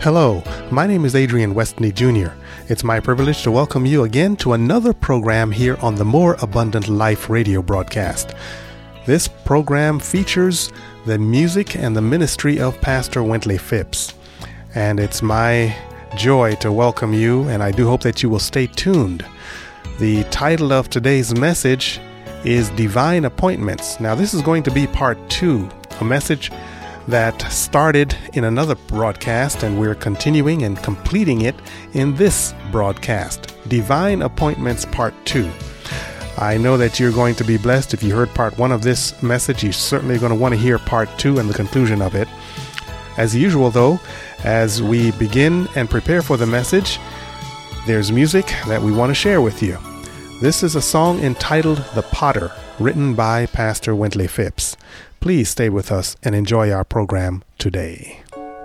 Hello, my name is Adrian Westney Jr. It's my privilege to welcome you again to another program here on the More Abundant Life radio broadcast. This program features the music and the ministry of Pastor Wentley Phipps. And it's my joy to welcome you, and I do hope that you will stay tuned. The title of today's message is Divine Appointments. Now, this is going to be part 2, a message that started in another broadcast, and we're continuing and completing it in this broadcast. Divine Appointments Part 2. I know that you're going to be blessed. If you heard part 1 of this message, you're certainly going to want to hear part 2 and the conclusion of it. As usual, though, as we begin and prepare for the message, there's music that we want to share with you. This is a song entitled The Potter, written by Pastor Wentley Phipps. Please stay with us and enjoy our program today.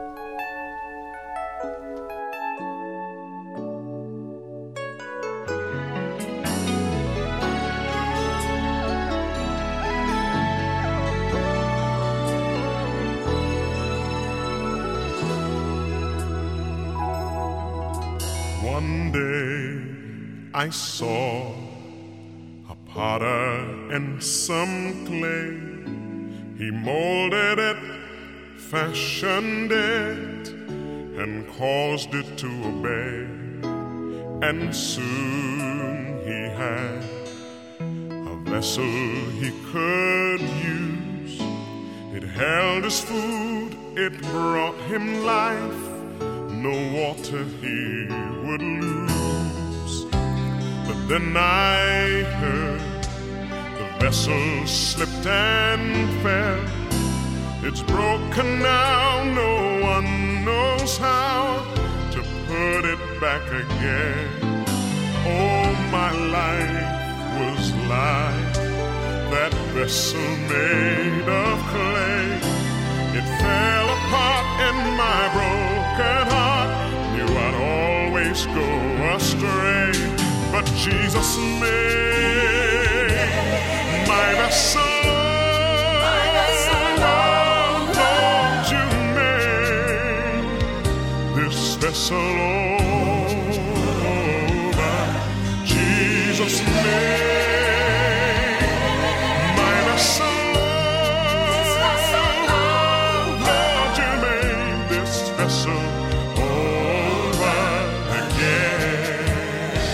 One day I saw a potter and some clay. He molded it, fashioned it, and caused it to obey. And soon he had a vessel he could use. It held his food, it brought him life. No water he would lose. But then I heard the vessel slipped and fell. It's broken now, no one knows how to put it back again. Oh, my life was like that vessel made of clay. It fell apart and my broken heart knew I'd always go astray. But Jesus made my vessel. Oh, Lord, you made this vessel over. Jesus made my vessel. Oh, Lord, you made this vessel over again.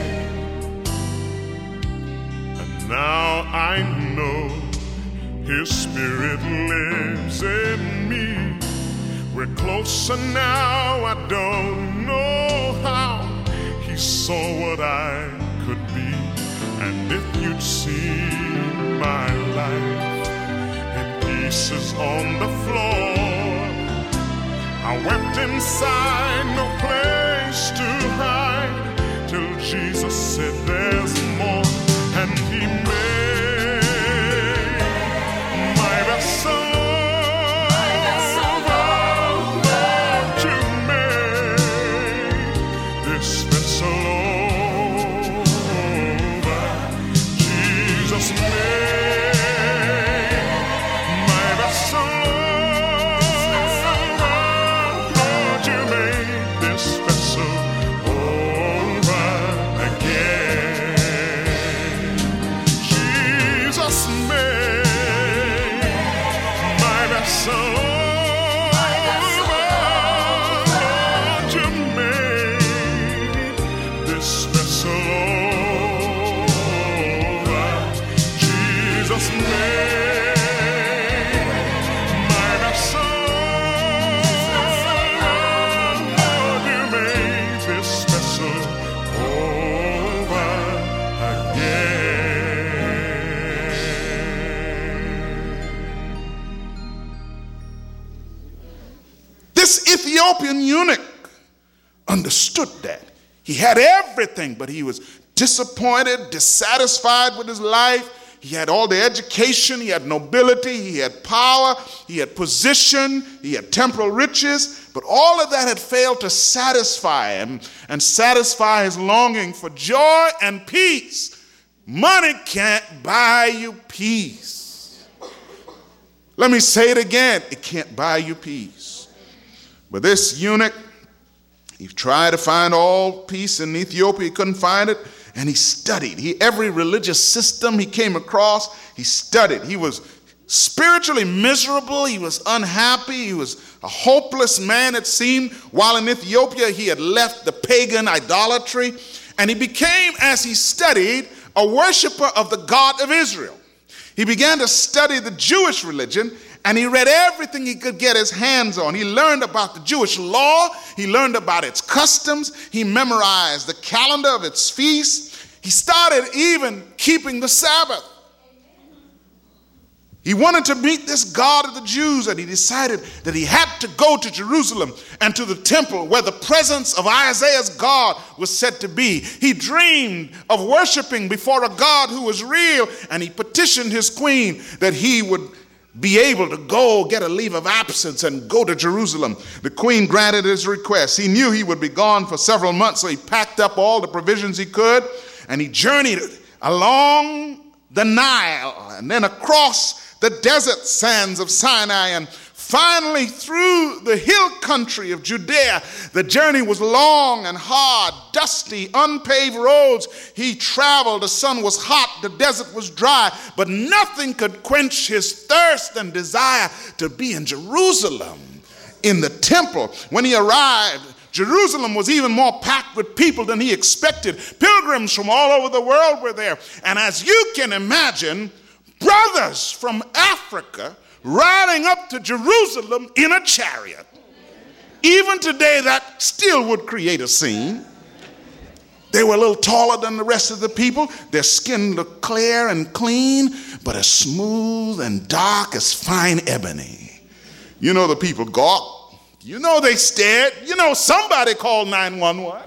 And now I know His Spirit lives in me. We're closer now, I don't know how. He saw what I could be. And if you'd seen my life in pieces on the floor, I wept inside, no place to hide, till Jesus said there's more. And He made my vessel. Oh, Lord, you made this vessel over. Jesus made my vessel. Oh, Lord, you made this vessel over again. Jesus made my vessel. Lord, you made this vessel over. Jesus made my vessel. Lord, you made this vessel over again. This Ethiopian eunuch understood that. He had everything, but he was disappointed, dissatisfied with his life. He had all the education, he had nobility, he had power, he had position, he had temporal riches, but all of that had failed to satisfy him and satisfy his longing for joy and peace. Money can't buy you peace. Let me say it again, it can't buy you peace. But this eunuch He tried to find all peace in Ethiopia. He couldn't find it. And he studied. Every religious system he came across, he studied. He was spiritually miserable. He was unhappy. He was a hopeless man, it seemed. While in Ethiopia, he had left the pagan idolatry. And he became, as he studied, a worshiper of the God of Israel. He began to study the Jewish religion, and he read everything he could get his hands on. He learned about the Jewish law. He learned about its customs. He memorized the calendar of its feasts. He started even keeping the Sabbath. He wanted to meet this God of the Jews, and he decided that he had to go to Jerusalem and to the temple where the presence of Isaiah's God was said to be. He dreamed of worshiping before a God who was real, and he petitioned his queen that he would be able to go get a leave of absence and go to Jerusalem. The queen granted his request. He knew he would be gone for several months, so he packed up all the provisions he could, and he journeyed along the Nile and then across the desert sands of Sinai and finally through the hill country of Judea. The journey was long and hard, dusty, unpaved roads. He traveled. The sun was hot. The desert was dry, but nothing could quench his thirst and desire to be in Jerusalem, in the temple. When he arrived, Jerusalem was even more packed with people than he expected. Pilgrims from all over the world were there. And as you can imagine, brothers from Africa riding up to Jerusalem in a chariot. Even today, that still would create a scene. They were a little taller than the rest of the people. Their skin looked clear and clean, but as smooth and dark as fine ebony. You know the people gawked. You know they stared. You know somebody called 911.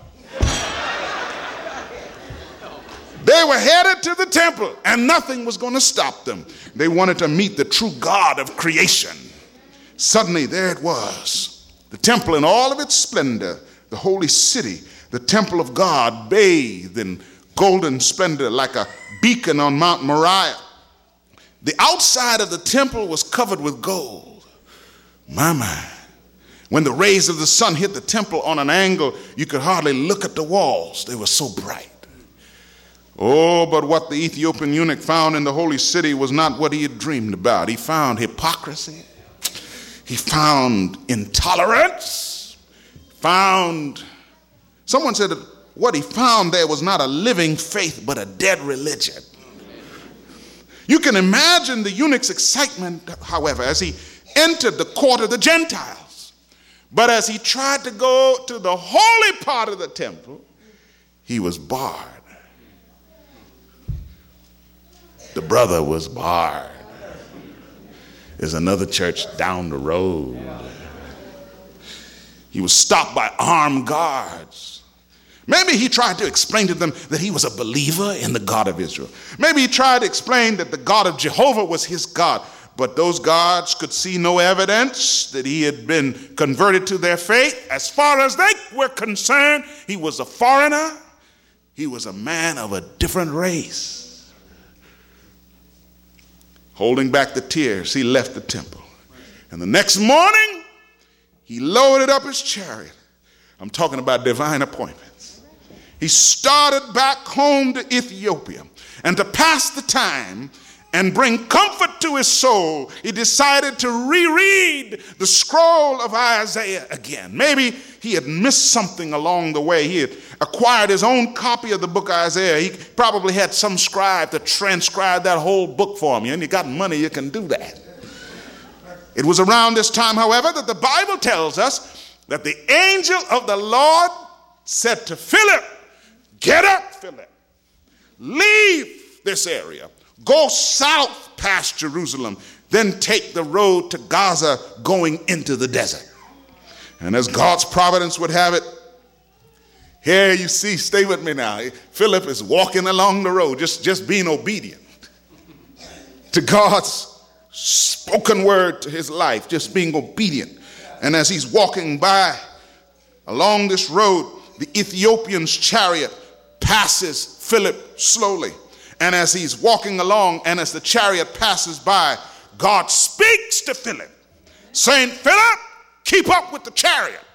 They were headed to the temple, and nothing was going to stop them. They wanted to meet the true God of creation. Suddenly, there it was, the temple in all of its splendor, the holy city, the temple of God, bathed in golden splendor like a beacon on Mount Moriah. The outside of the temple was covered with gold. My. When the rays of the sun hit the temple on an angle, you could hardly look at the walls. They were so bright. Oh, but what the Ethiopian eunuch found in the holy city was not what he had dreamed about. He found hypocrisy. He found intolerance. Someone said that what he found there was not a living faith, but a dead religion. You can imagine the eunuch's excitement, however, as he entered the court of the Gentiles. But as he tried to go to the holy part of the temple, he was barred. The brother was barred. There's another church down the road. He was stopped by armed guards. Maybe he tried to explain to them that he was a believer in the God of Israel. Maybe he tried to explain that the God of Jehovah was his God. But those guards could see no evidence that he had been converted to their faith. As far as they were concerned, he was a foreigner. He was a man of a different race. Holding back the tears, he left the temple. And the next morning, he loaded up his chariot. I'm talking about divine appointments. He started back home to Ethiopia. And to pass the time and bring comfort to his soul, he decided to reread the scroll of Isaiah again. Maybe he had missed something along the way. He had acquired his own copy of the book of Isaiah. He probably had some scribe to transcribe that whole book for him. And you got money, you can do that. It was around this time, however, that the Bible tells us that the angel of the Lord said to Philip, "Get up, Philip. Leave this area. Go south past Jerusalem. Then take the road to Gaza going into the desert." And as God's providence would have it, here you see, stay with me now. Philip is walking along the road, just being obedient to God's spoken word to his life, just being obedient. And as he's walking by along this road, the Ethiopian's chariot passes Philip slowly. And as he's walking along and as the chariot passes by, God speaks to Philip, saying, "Philip, keep up with the chariot."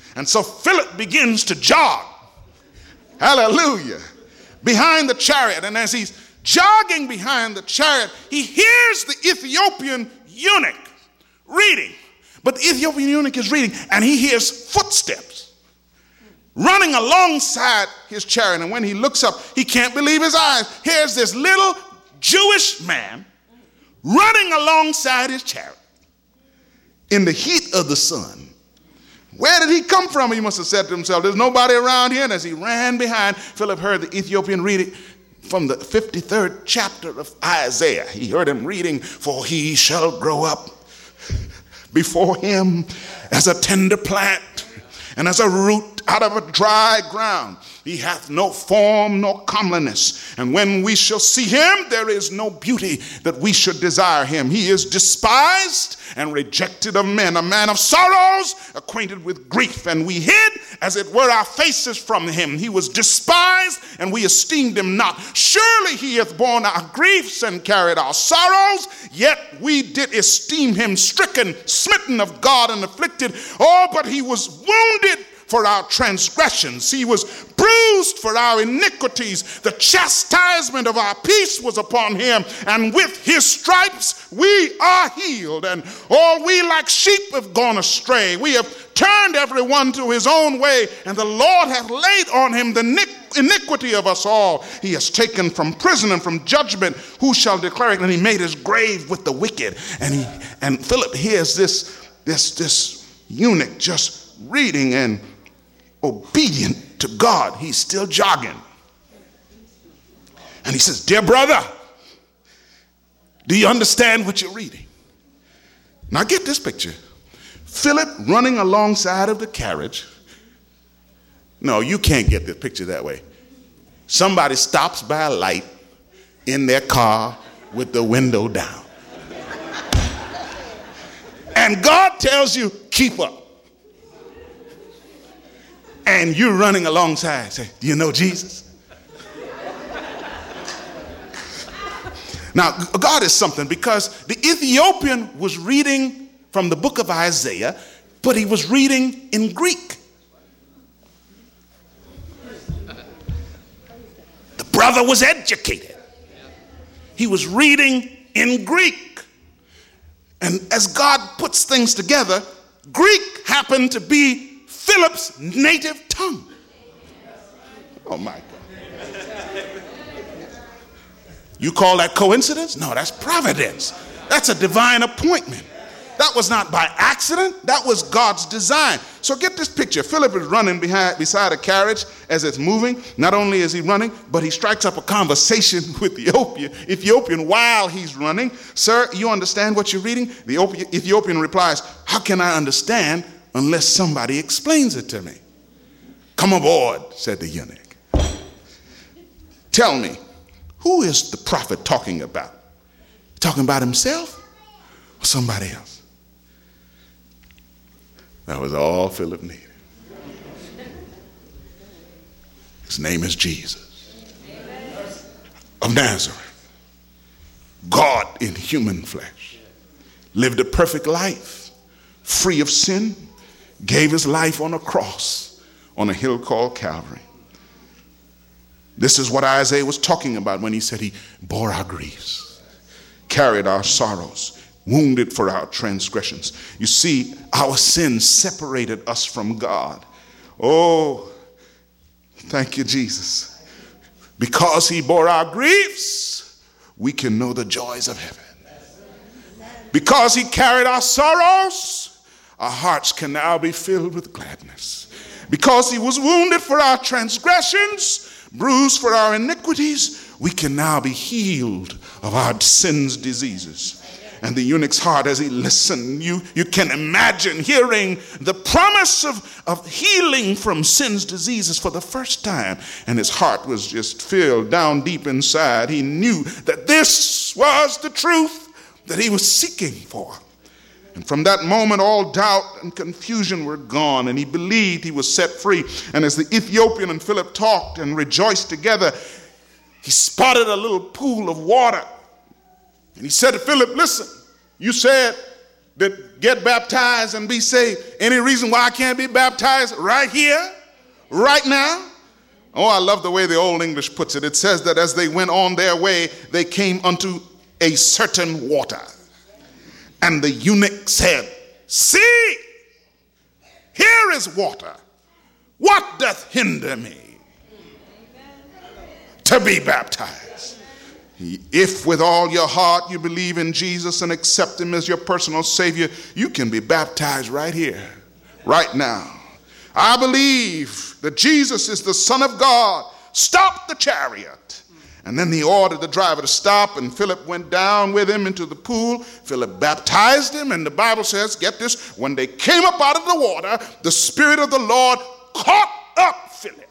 And so Philip begins to jog. Hallelujah. Behind the chariot. And as he's jogging behind the chariot, he hears the Ethiopian eunuch reading. But the Ethiopian eunuch is reading, and he hears footsteps running alongside his chariot. And when he looks up, he can't believe his eyes. Here's this little Jewish man running alongside his chariot in the heat of the sun. Where did he come from? He must have said to himself, there's nobody around here. And as he ran behind, Philip heard the Ethiopian reading from the 53rd chapter of Isaiah. He heard him reading, for he shall grow up before him as a tender plant and as a root out of a dry ground. He hath no form nor comeliness. And when we shall see him, there is no beauty that we should desire him. He is despised and rejected of men, a man of sorrows, acquainted with grief. And we hid, as it were, our faces from him. He was despised, and we esteemed him not. Surely he hath borne our griefs and carried our sorrows, yet we did esteem him stricken, smitten of God, and afflicted. Oh, but he was wounded for our transgressions. He was bruised for our iniquities. The chastisement of our peace was upon him, and with his stripes we are healed. And all we like sheep have gone astray. We have turned everyone to his own way, and the Lord hath laid on him the iniquity of us all. He has taken from prison and from judgment. Who shall declare it? And he made his grave with the wicked. And Philip hears this eunuch just reading and obedient to God. He's still jogging. And he says, dear brother, do you understand what you're reading? Now get this picture. Philip running alongside of the carriage. No, you can't get this picture that way. Somebody stops by a light in their car with the window down. And God tells you, keep up. And you're running alongside. Say, do you know Jesus? Now, God is something, because the Ethiopian was reading from the book of Isaiah, but he was reading in Greek. The brother was educated. He was reading in Greek. And as God puts things together, Greek happened to be Philip's native tongue. Oh my God. You call that coincidence? No, that's providence. That's a divine appointment. That was not by accident. That was God's design. So get this picture. Philip is running beside a carriage as it's moving. Not only is he running, but he strikes up a conversation with the Ethiopian while he's running. Sir, you understand what you're reading? The Ethiopian replies, how can I understand unless somebody explains it to me? Come aboard, said the eunuch. Tell me, who is the prophet talking about? Talking about himself or somebody else? That was all Philip needed. His name is Jesus of Nazareth. God in human flesh. Lived a perfect life, free of sin, gave his life on a cross on a hill called Calvary. This is what Isaiah was talking about when he said he bore our griefs, carried our sorrows, wounded for our transgressions. You see, our sins separated us from God. Oh, thank you, Jesus. Because he bore our griefs, we can know the joys of heaven. Because he carried our sorrows, our hearts can now be filled with gladness. Because he was wounded for our transgressions, bruised for our iniquities, we can now be healed of our sins' diseases. And the eunuch's heart, as he listened, you can imagine hearing the promise of healing from sin's diseases for the first time. And his heart was just filled down deep inside. He knew that this was the truth that he was seeking for. And from that moment, all doubt and confusion were gone, and he believed he was set free. And as the Ethiopian and Philip talked and rejoiced together, he spotted a little pool of water. And he said to Philip, listen, you said that get baptized and be saved. Any reason why I can't be baptized right here, right now? Oh, I love the way the Old English puts it. It says that as they went on their way, they came unto a certain water. And the eunuch said, see, here is water. What doth hinder me to be baptized? If with all your heart you believe in Jesus and accept him as your personal Savior, you can be baptized right here, right now. I believe that Jesus is the Son of God. Stop the chariot. And then he ordered the driver to stop, and Philip went down with him into the pool. Philip baptized him, and the Bible says, get this, when they came up out of the water, the Spirit of the Lord caught up Philip.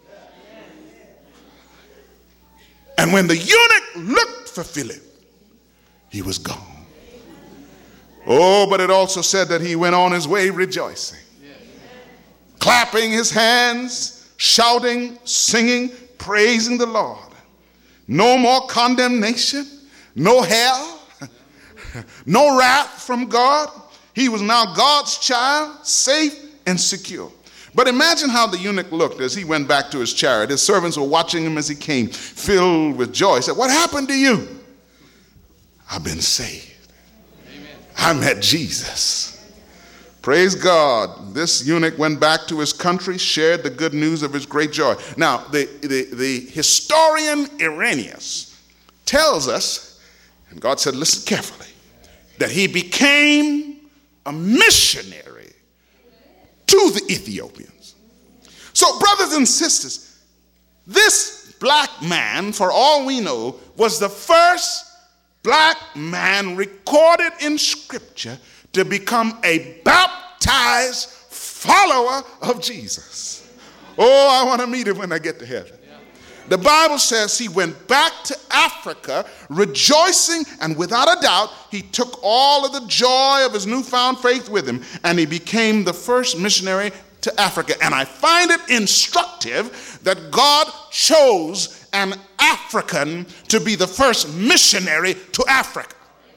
And when the eunuch looked for Philip, he was gone. Oh, but it also said that he went on his way rejoicing, clapping his hands, shouting, singing, praising the Lord. No more condemnation, no hell, no wrath from God. He was now God's child, safe and secure. But imagine how the eunuch looked as he went back to his chariot. His servants were watching him as he came, filled with joy. He said, what happened to you? I've been saved. Amen. I met Jesus. Praise God. This eunuch went back to his country, shared the good news of his great joy. Now, the historian Irenaeus tells us, and God said, listen carefully, that he became a missionary to the Ethiopians. So, brothers and sisters, this black man, for all we know, was the first black man recorded in Scripture to become a baptized follower of Jesus. Oh, I want to meet him when I get to heaven. The Bible says he went back to Africa rejoicing, and without a doubt, he took all of the joy of his newfound faith with him, and he became the first missionary to Africa. And I find it instructive that God chose an African to be the first missionary to Africa.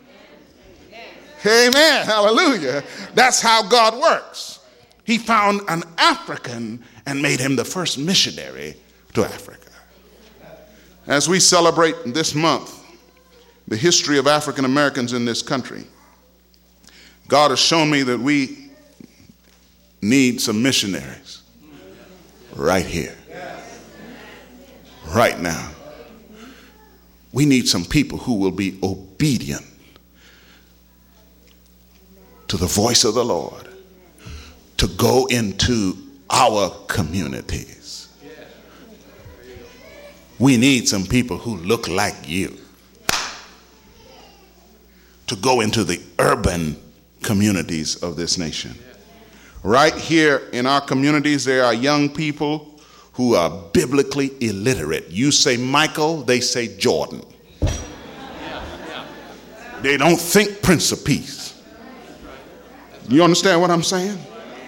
Amen. Hallelujah. That's how God works. He found an African and made him the first missionary to Africa. As we celebrate this month the history of African Americans in this country, God has shown me that we need some missionaries right here, right now. We need some people who will be obedient to the voice of the Lord to go into our communities. We need some people who look like you to go into the urban communities of this nation. Right here in our communities, there are young people who are biblically illiterate. You say Michael, they say Jordan. They don't think Prince of Peace. You understand what I'm saying?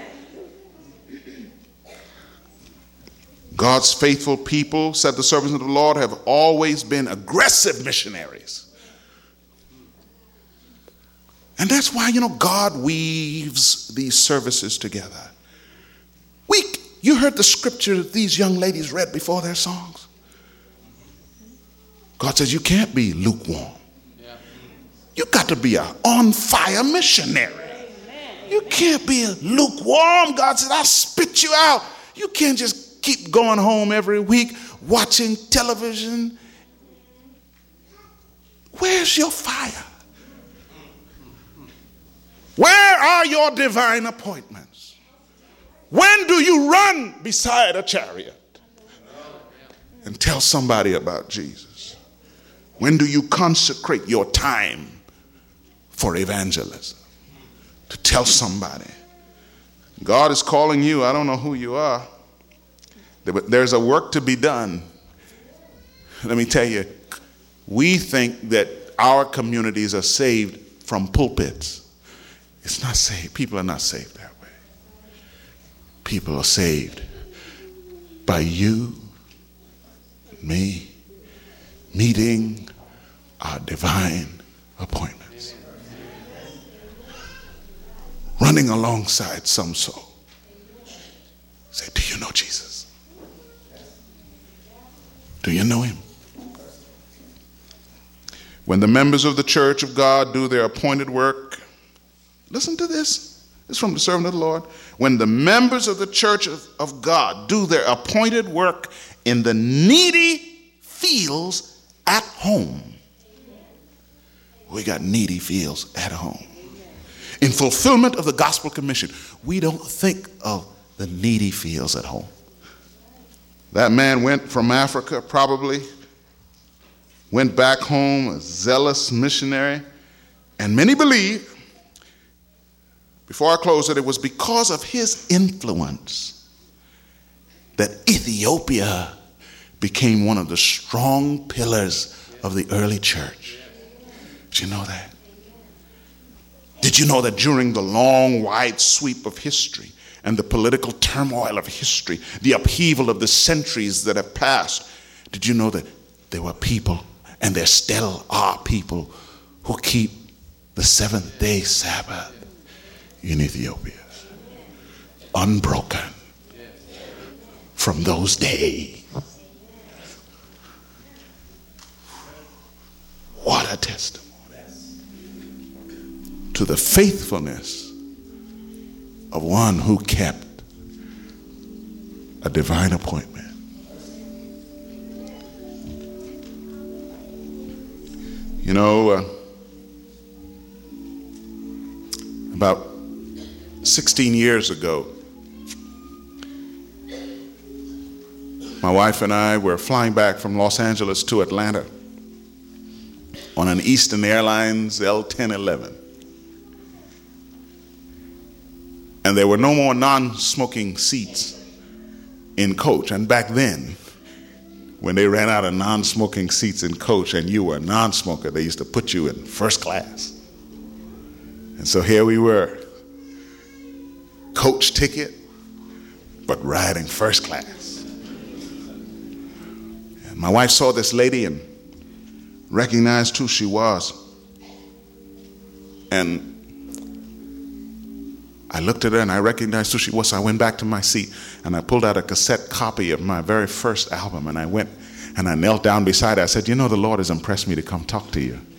God's faithful people, said the servants of the Lord, have always been aggressive missionaries. And that's why, God weaves these services together. You heard the scripture that these young ladies read before their songs. God says you can't be lukewarm. You got to be an on-fire missionary. You can't be lukewarm. God said, I'll spit you out. You can't just keep going home every week watching television. Where's your fire? Where are your divine appointments? When do you run beside a chariot and tell somebody about Jesus? When do you consecrate your time for evangelism to tell somebody? God is calling you. I don't know who you are. But there's a work to be done. Let me tell you, we think that our communities are saved from pulpits. It's not saved. People are not saved that way. People are saved by you, me, meeting our divine appointments. running alongside some soul. Say, do you know Jesus? Do you know him? When the members of the church of God do their appointed work, listen to this. It's from the servant of the Lord. When the members of the church of God do their appointed work in the needy fields at home. We got needy fields at home. In fulfillment of the gospel commission, we don't think of the needy fields at home. That man went from Africa, probably went back home a zealous missionary, and many believe, before I close it was because of his influence that Ethiopia became one of the strong pillars of the early church. Did you know that? Did you know that during the long, wide sweep of history and the political turmoil of history, the upheaval of the centuries that have passed, did you know that there were people, and there still are people, who keep the seventh-day Sabbath in Ethiopia? Unbroken from those days. What a testimony to the faithfulness of one who kept a divine appointment. You know, about 16 years ago, my wife and I were flying back from Los Angeles to Atlanta on an Eastern Airlines L-1011. And there were no more non-smoking seats in coach. And back then, when they ran out of non-smoking seats in coach and you were a non-smoker, they used to put you in first class. And so here we were, coach ticket, but riding first class. And my wife saw this lady and recognized who she was. And I looked at her and I recognized who she was. So I went back to my seat and I pulled out a cassette copy of my very first album, and I went and I knelt down beside her. I said, you know, the Lord has impressed me to come talk to you.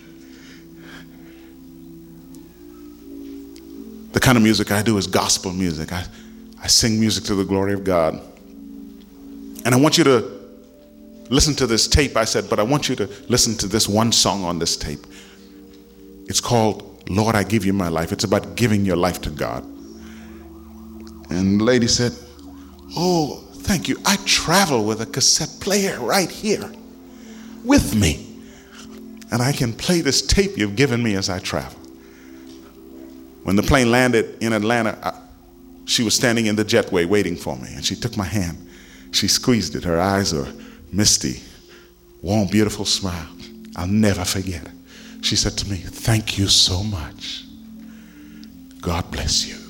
The kind of music I do is gospel music. I sing music to the glory of God. And I want you to listen to this tape. I said, but I want you to listen to this one song on this tape. It's called Lord, I Give You My Life. It's about giving your life to God. And the lady said, oh, thank you. I travel with a cassette player right here with me. And I can play this tape you've given me as I travel. When the plane landed in Atlanta, she was standing in the jetway waiting for me. And she took my hand. She squeezed it. Her eyes were misty, warm, beautiful smile. I'll never forget it. She said to me, thank you so much. God bless you.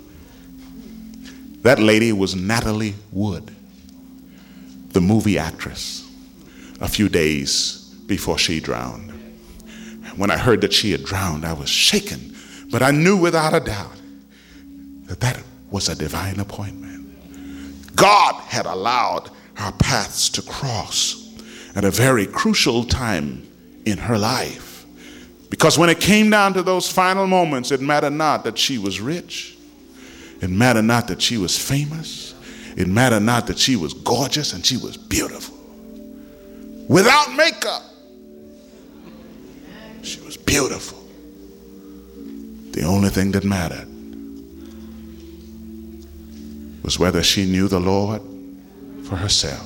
That lady was Natalie Wood, the movie actress, a few days before she drowned. When I heard that she had drowned, I was shaken, but I knew without a doubt that that was a divine appointment. God had allowed our paths to cross at a very crucial time in her life. Because when it came down to those final moments, it mattered not that she was rich. It mattered not that she was famous. It mattered not that she was gorgeous and she was beautiful. Without makeup, she was beautiful. The only thing that mattered was whether she knew the Lord for herself.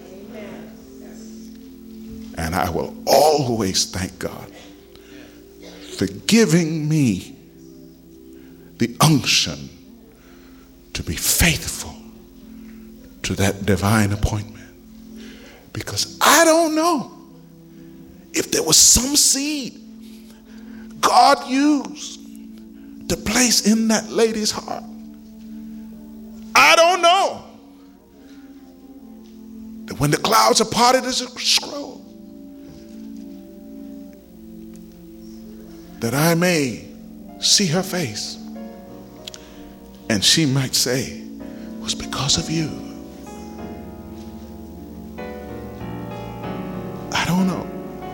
And I will always thank God for giving me the unction to be faithful to that divine appointment. Because I don't know if there was some seed God used to place in that lady's heart. I don't know that when the clouds are parted as a scroll, that I may see her face And she might say, it was because of you. I don't know.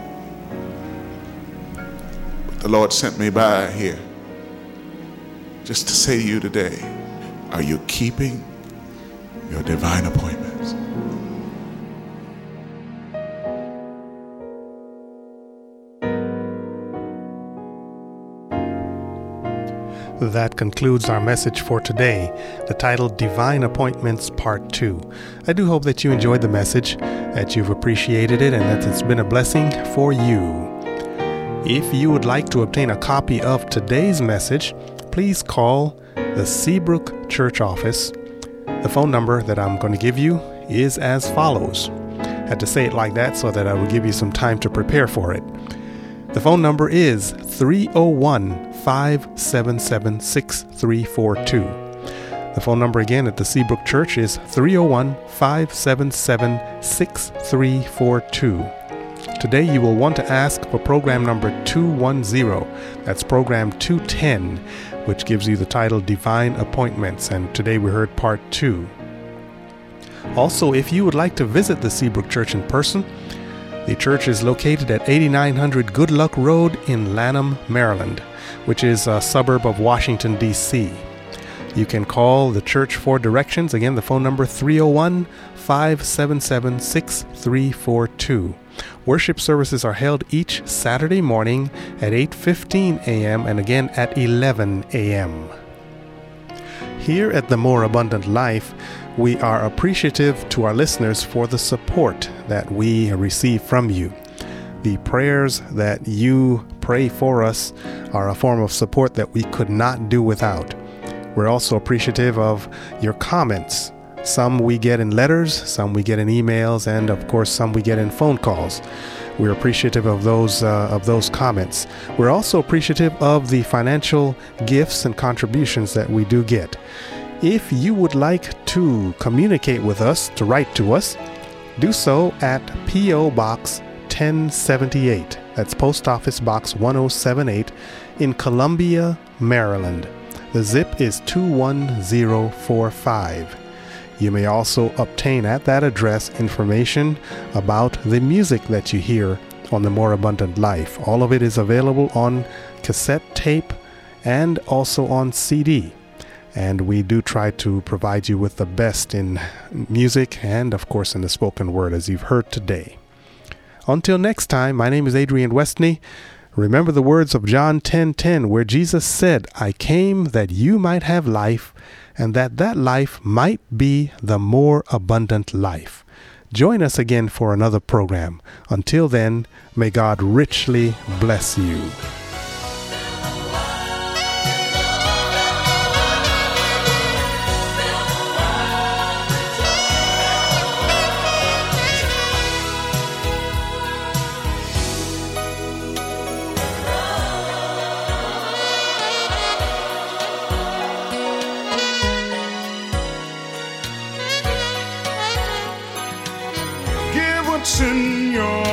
But the Lord sent me by here just to say to you today, are you keeping your divine appointments? That concludes our message for today, the title Divine Appointments Part 2. I do hope that you enjoyed the message, that you've appreciated it, and that it's been a blessing for you. If you would like to obtain a copy of today's message, please call the Seabrook Church office. The phone number that I'm going to give you is as follows. I had to say it like that so that I will give you some time to prepare for it. The phone number is 301-577-6342. The phone number again at the Seabrook Church is 301-577-6342. Today you will want to ask for program number 210. That's program 210, which gives you the title Divine Appointments, and today we heard part 2. Also, if you would like to visit the Seabrook Church in person, the church is located at 8900 Good Luck Road in Lanham, Maryland, which is a suburb of Washington, D.C. You can call the church for directions. Again, the phone number 301-577-6342. Worship services are held each Saturday morning at 8:15 a.m. and again at 11 a.m. Here at The More Abundant Life, we are appreciative to our listeners for the support that we receive from you. The prayers that you pray for us are a form of support that we could not do without. We're also appreciative of your comments. Some we get in letters, some we get in emails, and of course some we get in phone calls. We're appreciative of those comments. We're also appreciative of the financial gifts and contributions that we do get. If you would like to communicate with us, to write to us, do so at P.O. Box 1078. That's Post Office Box 1078 in Columbia, Maryland. The zip is 21045. You may also obtain at that address information about the music that you hear on The More Abundant Life. All of it is available on cassette tape and also on CD. And we do try to provide you with the best in music and, of course, in the spoken word, as you've heard today. Until next time, my name is Adrian Westney. Remember the words of John 10:10, where Jesus said, I came that you might have life, and that life might be the more abundant life. Join us again for another program. Until then, may God richly bless you. Give what's in your